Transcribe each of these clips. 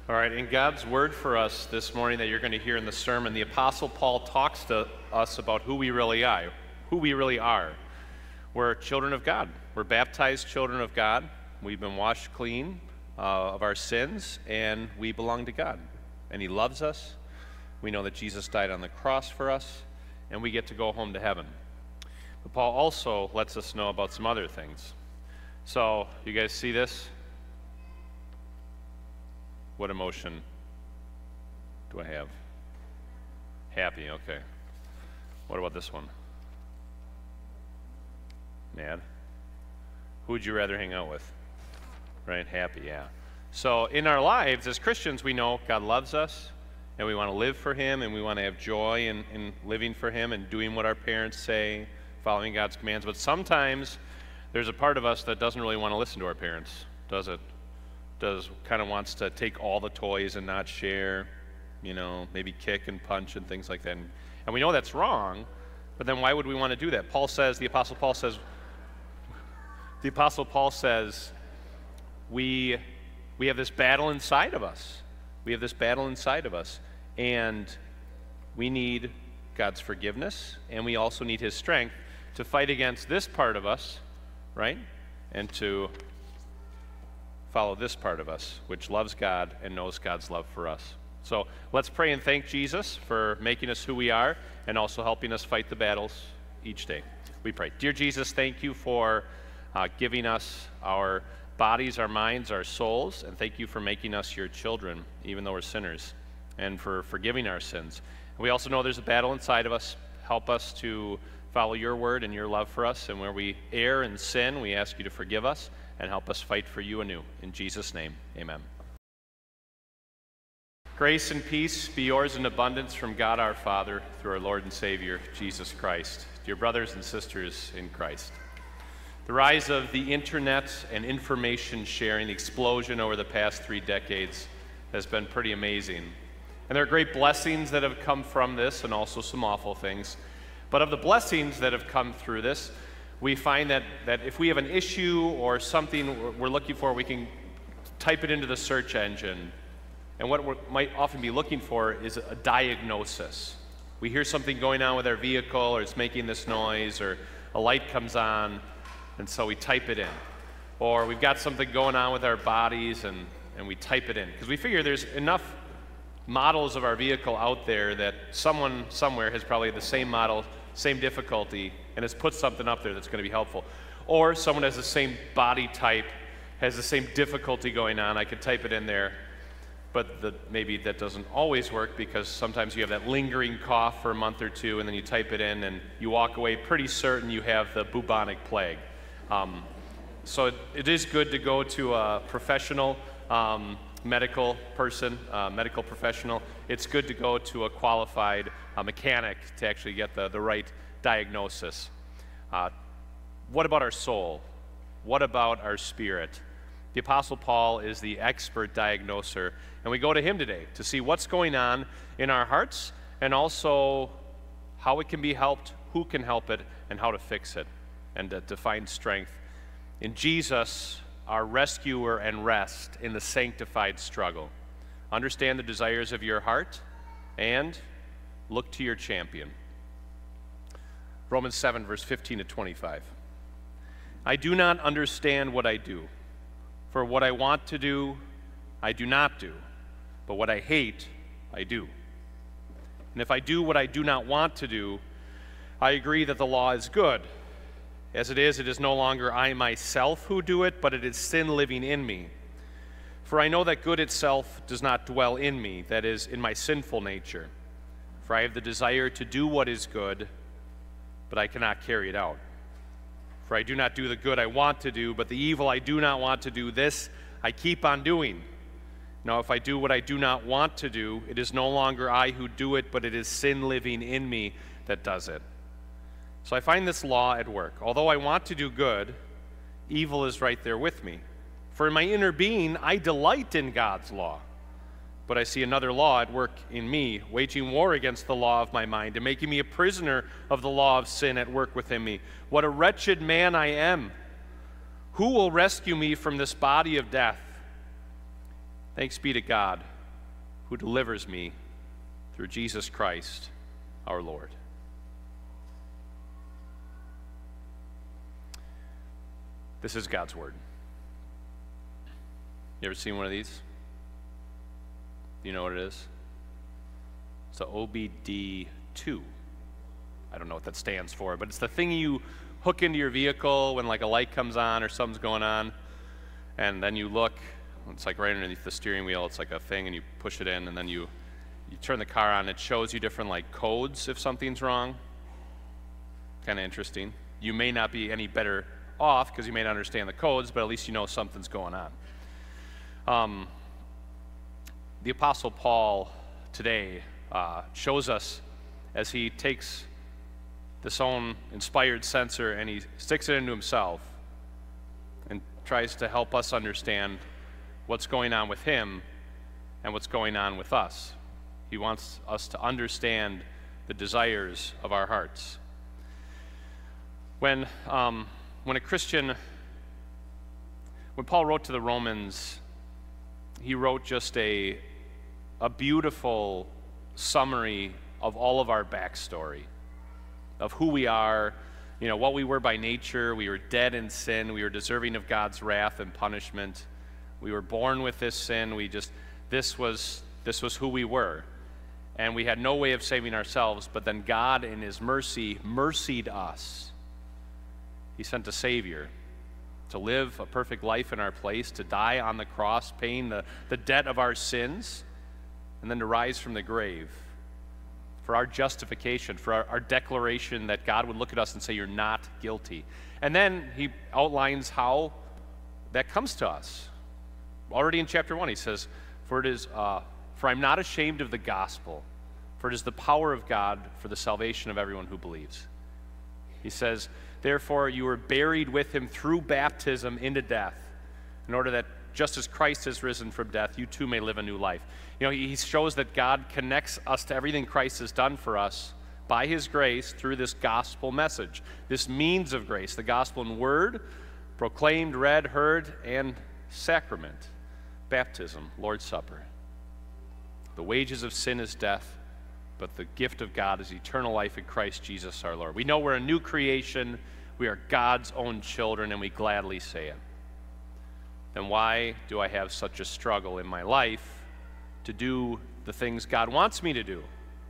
All right, in God's word for us this morning that you're going to hear in the sermon, the Apostle Paul talks to us about who we really are. We're children of God. We're baptized children of God. We've been washed clean of our sins, and we belong to God. And He loves us. We know that Jesus died on the cross for us, and we get to go home to heaven. But Paul also lets us know about some other things. So, you guys see this? What emotion do I have? Happy, okay. What about this one? Mad? Who would you rather hang out with? Right, happy, yeah. So in our lives as Christians, we know God loves us, and we want to live for Him, and we want to have joy in living for Him and doing what our parents say, following God's commands. But sometimes there's a part of us that doesn't really want to listen to our parents, does it? Kind of wants to take all the toys and not share, maybe kick and punch and things like that. And we know that's wrong, but then why would we want to do that? The Apostle Paul says, we have this battle inside of us. And we need God's forgiveness, and we also need His strength to fight against this part of us, right? And to follow this part of us, which loves God and knows God's love for us. So let's pray and thank Jesus for making us who we are and also helping us fight the battles each day. We pray. Dear Jesus, thank you for giving us our bodies, our minds, our souls, and thank you for making us your children, even though we're sinners, and for forgiving our sins. And we also know there's a battle inside of us. Help us to follow your word and your love for us, and where we err and sin, we ask you to forgive us and help us fight for you anew. In Jesus' name, amen. Grace and peace be yours in abundance from God our Father through our Lord and Savior, Jesus Christ. Dear brothers and sisters in Christ, the rise of the internet and information sharing, the explosion over the past 3 decades has been pretty amazing. And there are great blessings that have come from this and also some awful things. But of the blessings that have come through this, we find that if we have an issue or something we're looking for, we can type it into the search engine. And what we might often be looking for is a diagnosis. We hear something going on with our vehicle, or it's making this noise, or a light comes on, and so we type it in. Or we've got something going on with our bodies, and we type it in. Because we figure there's enough models of our vehicle out there that someone somewhere has probably the same model, same difficulty, and has put something up there that's going to be helpful. Or someone has the same body type, has the same difficulty going on. I could type it in there, but maybe that doesn't always work, because sometimes you have that lingering cough for a month or two, and then you type it in, and you walk away pretty certain you have the bubonic plague. So it is good to go to a professional medical person, medical professional. It's good to go to a qualified mechanic to actually get the right diagnosis. What about our soul? What about our spirit? The Apostle Paul is the expert diagnoser, and we go to him today to see what's going on in our hearts, and also how it can be helped, who can help it, and how to fix it, and to find strength in Jesus, our rescuer, and rest in the sanctified struggle. Understand the desires of your heart and look to your champion. Romans 7, verse 15 to 25. I do not understand what I do, for what I want to do, I do not do, but what I hate, I do. And if I do what I do not want to do, I agree that the law is good. As it is no longer I myself who do it, but it is sin living in me. For I know that good itself does not dwell in me, that is, in my sinful nature. For I have the desire to do what is good, but I cannot carry it out. For I do not do the good I want to do, but the evil I do not want to do, this I keep on doing. Now if I do what I do not want to do, it is no longer I who do it, but it is sin living in me that does it. So I find this law at work. Although I want to do good, evil is right there with me. For in my inner being, I delight in God's law. But I see another law at work in me, waging war against the law of my mind and making me a prisoner of the law of sin at work within me. What a wretched man I am! Who will rescue me from this body of death? Thanks be to God, who delivers me through Jesus Christ our Lord. This is God's word. You ever seen one of these? Do you know what it is? It's a OBD2. I don't know what that stands for, but it's the thing you hook into your vehicle when like a light comes on or something's going on, and then you look, it's like right underneath the steering wheel, it's like a thing, and you push it in, and then you turn the car on, it shows you different like codes if something's wrong. Kind of interesting. You may not be any better off because you may not understand the codes, but at least you know something's going on. The Apostle Paul today shows us, as he takes this own inspired sensor and he sticks it into himself and tries to help us understand what's going on with him and what's going on with us. He wants us to understand the desires of our hearts. When Paul wrote to the Romans, he wrote just a beautiful summary of all of our backstory, of who we are, what we were by nature. We were dead in sin. We were deserving of God's wrath and punishment. We were born with this sin. This was who we were. And we had no way of saving ourselves, but then God in his mercy mercied us. He sent a Savior to live a perfect life in our place, to die on the cross, paying the debt of our sins, and then to rise from the grave for our justification, for our declaration that God would look at us and say, you're not guilty. And then he outlines how that comes to us. Already in chapter 1, he says, For I'm not ashamed of the gospel, for it is the power of God for the salvation of everyone who believes. He says, therefore you were buried with him through baptism into death, in order that just as Christ has risen from death, you too may live a new life. He shows that God connects us to everything Christ has done for us by his grace through this gospel message, this means of grace, the gospel in word, proclaimed, read, heard, and sacrament, baptism, Lord's Supper. The wages of sin is death, but the gift of God is eternal life in Christ Jesus our Lord. We know we're a new creation. We are God's own children, and we gladly say it. Then why do I have such a struggle in my life to do the things God wants me to do?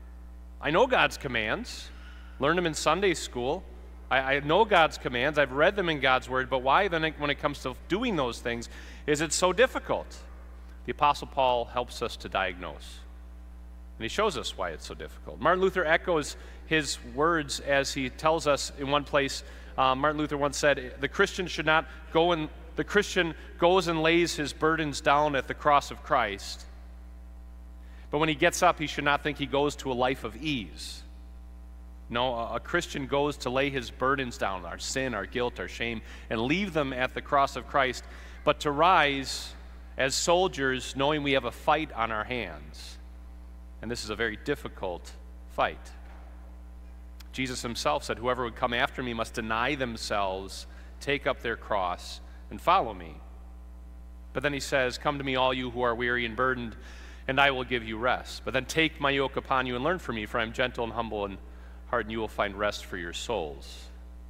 I know God's commands, learned them in Sunday school. I know God's commands. I've read them in God's word, but why then when it comes to doing those things is it so difficult? The Apostle Paul helps us to diagnose, and he shows us why it's so difficult. Martin Luther echoes his words as he tells us in one place. Martin Luther once said, the Christian goes and lays his burdens down at the cross of Christ, but when he gets up, he should not think he goes to a life of ease. No, a Christian goes to lay his burdens down, our sin, our guilt, our shame, and leave them at the cross of Christ, but to rise as soldiers knowing we have a fight on our hands. And this is a very difficult fight. Jesus himself said, whoever would come after me must deny themselves, take up their cross, and follow me. But then he says, come to me all you who are weary and burdened, and I will give you rest. But then take my yoke upon you and learn from me, for I am gentle and humble in heart, and you will find rest for your souls.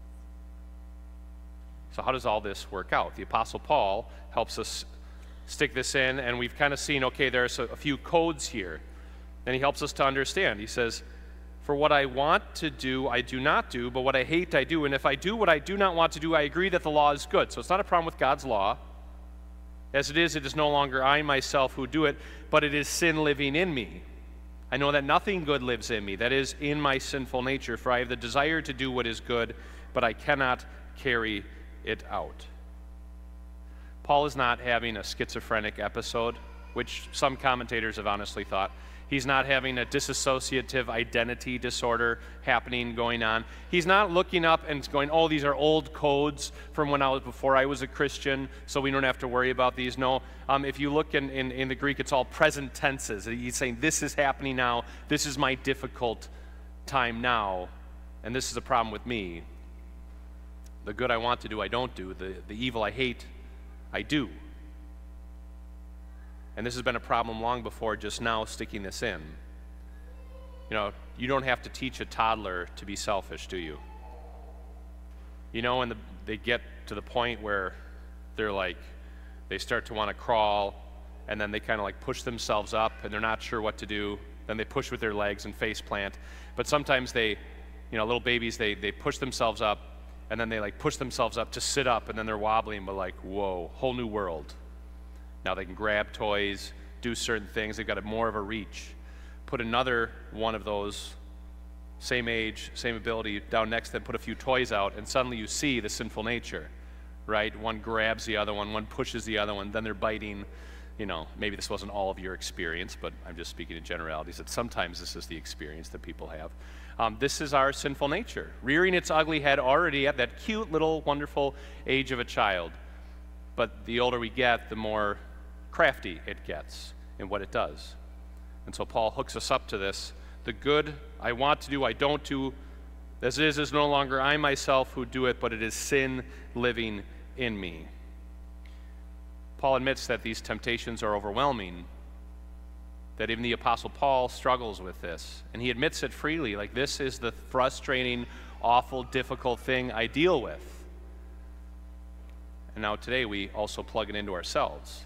So how does all this work out? The Apostle Paul helps us stick this in, and we've kind of seen, okay, there's a few codes here. And he helps us to understand. He says, for what I want to do, I do not do, but what I hate, I do. And if I do what I do not want to do, I agree that the law is good. So it's not a problem with God's law. As it is no longer I myself who do it, but it is sin living in me. I know that nothing good lives in me, that is, in my sinful nature, for I have the desire to do what is good, but I cannot carry it out. Paul is not having a schizophrenic episode, which some commentators have honestly thought. He's not having a dissociative identity disorder going on. He's not looking up and going, oh, these are old codes from before I was a Christian, so we don't have to worry about these. No, if you look in the Greek, it's all present tenses. He's saying, this is happening now, this is my difficult time now, and this is a problem with me. The good I want to do, I don't do. The evil I hate, I do. and this has been a problem long before just now sticking this in. You know, you don't have to teach a toddler to be selfish, do you? You know, when they get to the point where they're like, they start to want to crawl, and then they kind of like push themselves up, and they're not sure what to do. Then they push with their legs and face plant. But sometimes they, you know, little babies, they push themselves up, and then they like push themselves up to sit up, and then they're wobbling, but like, whoa, whole new world. Now they can grab toys, do certain things. They've got more of a reach. Put another one of those, same age, same ability, down next to them, put a few toys out, and suddenly you see the sinful nature, right? One grabs the other one pushes the other one, then they're biting. You know, maybe this wasn't all of your experience, but I'm just speaking in generalities, that sometimes this is the experience that people have. This is our sinful nature, rearing its ugly head already at that cute little wonderful age of a child. But the older we get, the more crafty it gets in what it does. And so Paul hooks us up to this. The good I want to do, I don't do. As it is no longer I myself who do it, but it is sin living in me. Paul admits that these temptations are overwhelming, that even the Apostle Paul struggles with this, and he admits it freely, like this is the frustrating, awful, difficult thing I deal with. And now today we also plug it into ourselves.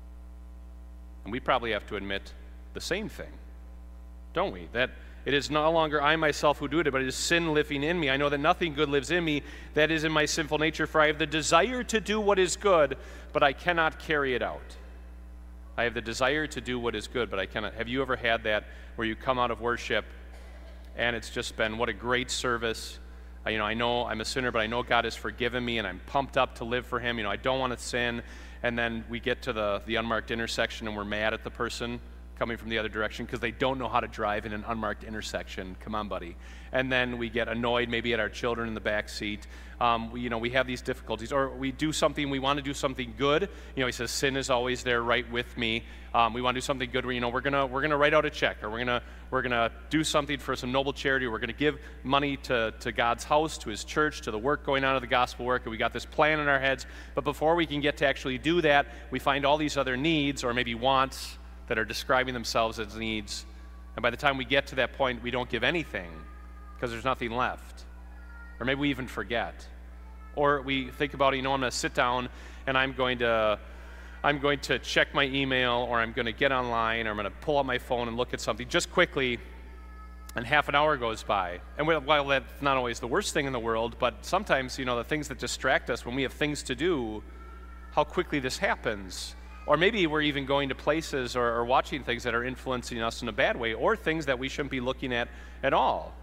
And we probably have to admit the same thing, don't we? That it is no longer I myself who do it, but it is sin living in me. I know that nothing good lives in me, that is in my sinful nature, for I have the desire to do what is good, but I cannot carry it out. I have the desire to do what is good, but I cannot. Have you ever had that where you come out of worship and it's just been, what a great service. You know I'm a sinner, but I know God has forgiven me and I'm pumped up to live for Him. You know, I don't want to sin. And then we get to the unmarked intersection and we're mad at the person coming from the other direction because they don't know how to drive in an unmarked intersection. Come on, buddy. And then we get annoyed maybe at our children in the back seat. We have these difficulties. Or we do something, we want to do something good. You know, he says sin is always there right with me. We want to do something good where, we're gonna write out a check, or we're gonna do something for some noble charity, or we're gonna give money to God's house, to His church, to the work going on of the gospel work, and we got this plan in our heads. But before we can get to actually do that, we find all these other needs, or maybe wants, that are describing themselves as needs. And by the time we get to that point, we don't give anything because there's nothing left. Or maybe we even forget. Or we think about, I'm going to sit down and I'm going to check my email, or I'm going to get online, or I'm going to pull out my phone and look at something just quickly, and half an hour goes by. And while that's not always the worst thing in the world, but sometimes, the things that distract us when we have things to do, how quickly this happens. Or maybe we're even going to places or watching things that are influencing us in a bad way, or things that we shouldn't be looking at all.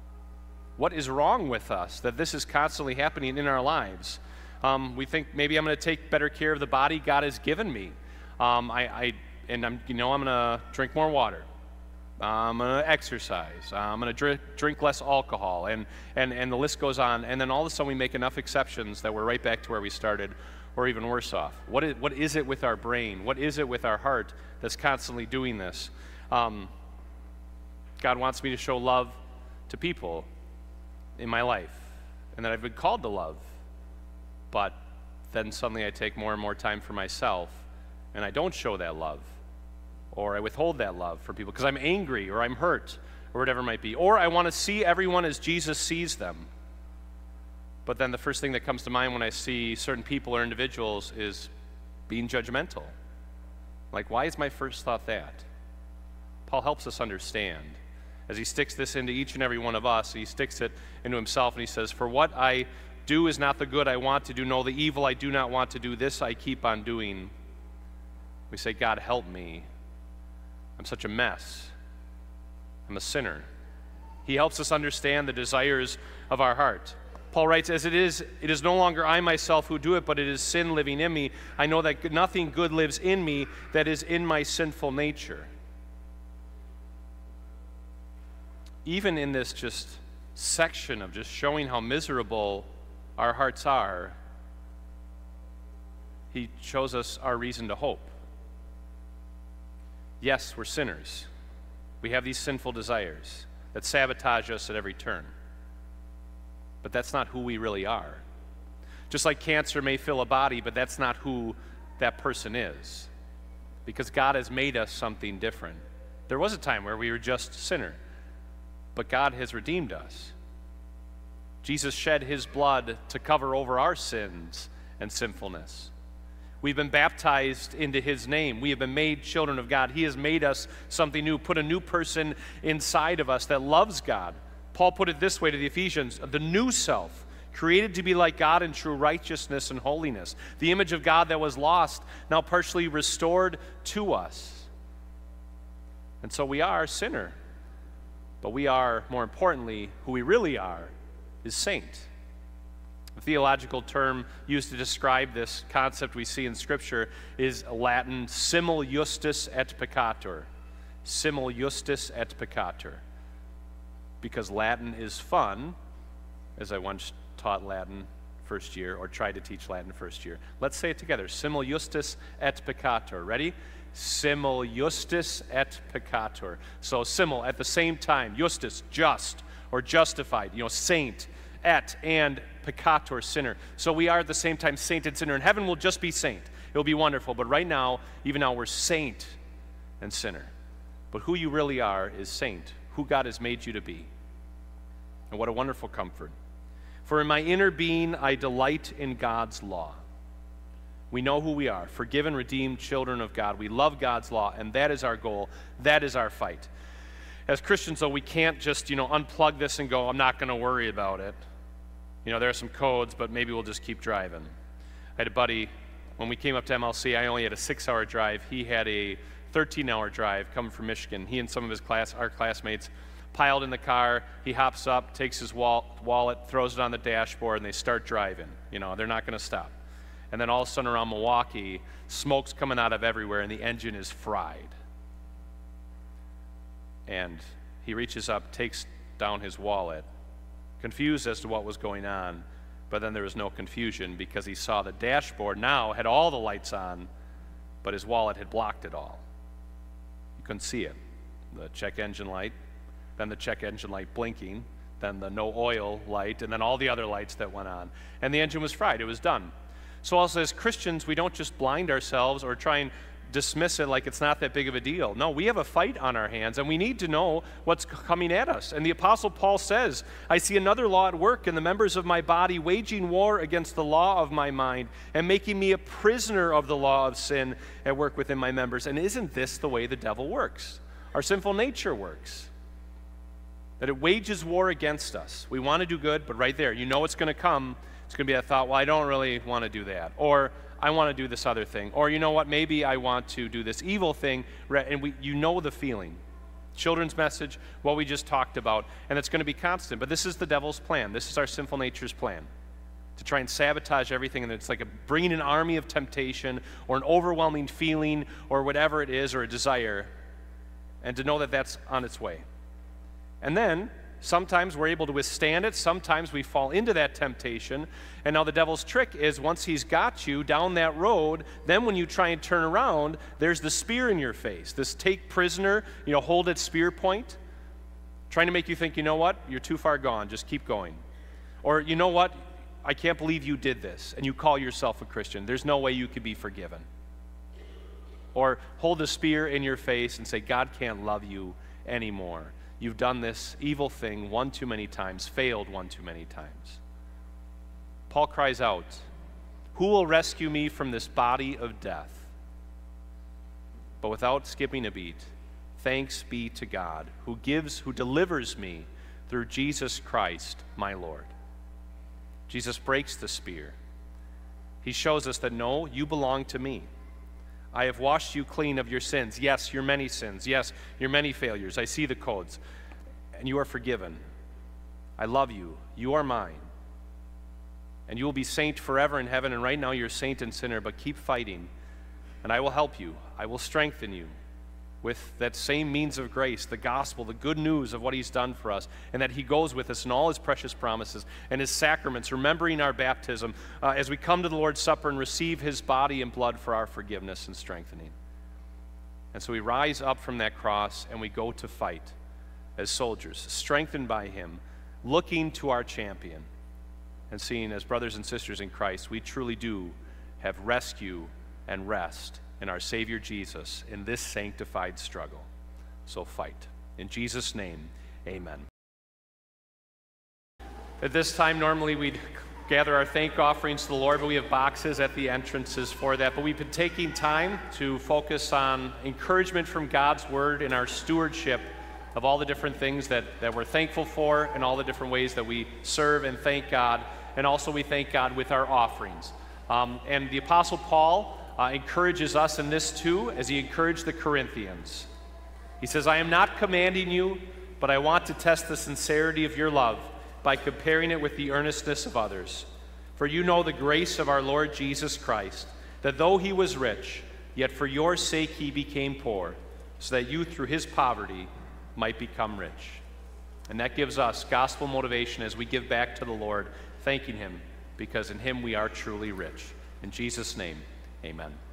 What is wrong with us that this is constantly happening in our lives? We think maybe I'm going to take better care of the body God has given me. I'm going to drink more water. I'm going to exercise. I'm going to drink less alcohol, and the list goes on. And then all of a sudden we make enough exceptions that we're right back to where we started, or even worse off. What is it with our brain? What is it with our heart that's constantly doing this? God wants me to show love to people in my life, and that I've been called to love. But then suddenly I take more and more time for myself, and I don't show that love, or I withhold that love for people because I'm angry, or I'm hurt, or whatever it might be. Or I want to see everyone as Jesus sees them. But then the first thing that comes to mind when I see certain people or individuals is being judgmental. Like, why is my first thought that? Paul helps us understand. As he sticks this into each and every one of us, he sticks it into himself, and he says, for what I do is not the good I want to do, no, the evil I do not want to do, this I keep on doing. We say, God, help me. I'm such a mess. I'm a sinner. He helps us understand the desires of our heart. Paul writes, as it is no longer I myself who do it, but it is sin living in me. I know that nothing good lives in me, that is in my sinful nature. Even in this just section of just showing how miserable our hearts are, he shows us our reason to hope. Yes, we're sinners. We have these sinful desires that sabotage us at every turn. But that's not who we really are. Just like cancer may fill a body, but that's not who that person is. because God has made us something different. There was a time where we were just sinner, but God has redeemed us. Jesus shed his blood to cover over our sins and sinfulness. We've been baptized into his name. We have been made children of God. He has made us something new, put a new person inside of us that loves God. Paul put it this way to the Ephesians, the new self, created to be like God in true righteousness and holiness. The image of God that was lost, now partially restored to us. And so we are a sinner, but we are, more importantly, who we really are, is saint. The theological term used to describe this concept we see in Scripture is Latin simul justus et peccator. Simul justus et peccator. Because Latin is fun, as I once taught Latin first year, or tried to teach Latin first year. Let's say it together. Simul justus et peccator. Ready? Simul justus et peccator. So simul, at the same time. Justus, just, or justified. Saint. Et, and peccator, sinner. So we are at the same time saint and sinner. In heaven we'll just be saint. It'll be wonderful. But right now, even now, we're saint and sinner. But who you really are is saint, who God has made you to be. And what a wonderful comfort. For in my inner being I delight in God's law. We know who we are, forgiven, redeemed children of God. We love God's law, and that is our goal. That is our fight. As Christians, though, we can't just, unplug this and go, I'm not going to worry about it. There are some codes, but maybe we'll just keep driving. I had a buddy, when we came up to MLC, I only had a 6-hour drive. He had a 13-hour drive coming from Michigan. He and some of our classmates, piled in the car. He hops up, takes his wallet, throws it on the dashboard, and they start driving. They're not going to stop. And then all of a sudden around Milwaukee, smoke's coming out of everywhere, and the engine is fried. And he reaches up, takes down his wallet, confused as to what was going on, but then there was no confusion because he saw the dashboard now had all the lights on, but his wallet had blocked it all. You couldn't see it. The check engine light, then the check engine light blinking, then the no oil light, and then all the other lights that went on. And the engine was fried. It was done. So also as Christians, we don't just blind ourselves or try and dismiss it like it's not that big of a deal. No, we have a fight on our hands, and we need to know what's coming at us. And the Apostle Paul says, I see another law at work in the members of my body, waging war against the law of my mind and making me a prisoner of the law of sin at work within my members. And isn't this the way the devil works? Our sinful nature works. That it wages war against us. We want to do good, but right there, it's going to come. It's going to be that thought, well, I don't really want to do that. Or I want to do this other thing. Or you know what, maybe I want to do this evil thing. And the feeling. Children's message, what we just talked about, and it's going to be constant. But this is the devil's plan. This is our sinful nature's plan. To try and sabotage everything, and it's like bringing an army of temptation or an overwhelming feeling or whatever it is, or a desire, and to know that that's on its way. And then sometimes we're able to withstand it. Sometimes we fall into that temptation. And now the devil's trick is once he's got you down that road, then when you try and turn around, there's the spear in your face. This take prisoner, hold at spear point, trying to make you think, you know what, you're too far gone, just keep going. Or you know what, I can't believe you did this, and you call yourself a Christian. There's no way you could be forgiven. Or hold the spear in your face and say, God can't love you anymore. You've done this evil thing one too many times, failed one too many times. Paul cries out, who will rescue me from this body of death? But without skipping a beat, thanks be to God who delivers me through Jesus Christ, my Lord. Jesus breaks the spear. He shows us that no, you belong to me. I have washed you clean of your sins. Yes, your many sins. Yes, your many failures. I see the codes. And you are forgiven. I love you. You are mine. And you will be saint forever in heaven. And right now you're saint and sinner, but keep fighting. And I will help you. I will strengthen you with that same means of grace, the gospel, the good news of what he's done for us, and that he goes with us in all his precious promises and his sacraments, remembering our baptism as we come to the Lord's Supper and receive his body and blood for our forgiveness and strengthening. And so we rise up from that cross and we go to fight as soldiers, strengthened by him, looking to our champion, and seeing as brothers and sisters in Christ, we truly do have rescue and rest and our Savior Jesus in this sanctified struggle. So fight. In Jesus' name, amen. At this time, normally we'd gather our thank offerings to the Lord, but we have boxes at the entrances for that. But we've been taking time to focus on encouragement from God's Word in our stewardship of all the different things that we're thankful for and all the different ways that we serve and thank God. And also we thank God with our offerings. And the Apostle Paul encourages us in this too, as he encouraged the Corinthians. He says, I am not commanding you, but I want to test the sincerity of your love by comparing it with the earnestness of others. For you know the grace of our Lord Jesus Christ, that though he was rich, yet for your sake he became poor, so that you through his poverty might become rich. And that gives us gospel motivation as we give back to the Lord, thanking him, because in him we are truly rich. In Jesus' name, amen.